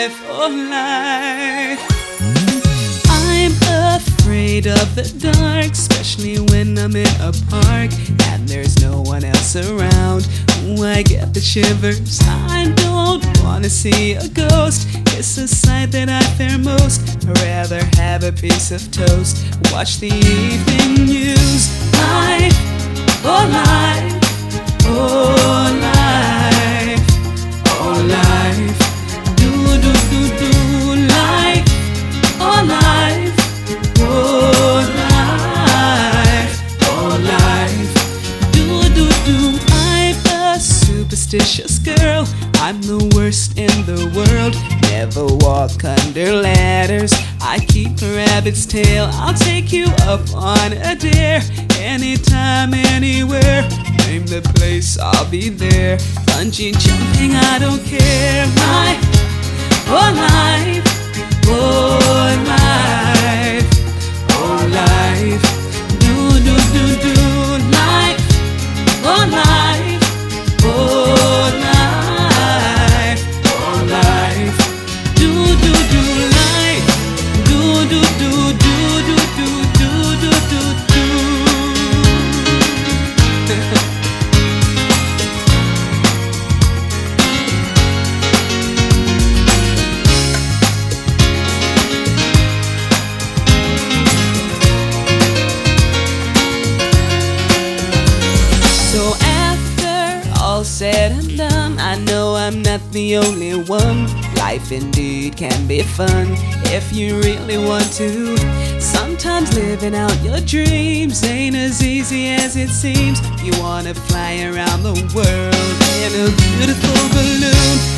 oh life. I'm afraid of the dark, especially when I'm in a park and there's no one else around. Ooh, I get the shivers. I don't wanna see a ghost. It's a sight that I fear most. I'd rather have a piece of toast, watch the evening news. Life, oh life, oh life, oh life. Do do do do life, oh life, oh life, oh life. Do do do. I'm a superstitious girl. I'm the worst in the world. Never walk under ladders. I keep a rabbit's tail. I'll take you up on a dare. Anytime, anywhere. Name the place, I'll be there. Bungee jumping, I don't care. Life, oh life, oh life, oh life. Do do do do life, oh life, oh life, oh life. Do do do life, do do do do do do do do do do. So after all said and done, I know I'm not the only one. Life indeed can be fun if you really want to. Sometimes living out your dreams ain't as easy as it seems. You wanna fly around the world in a beautiful balloon.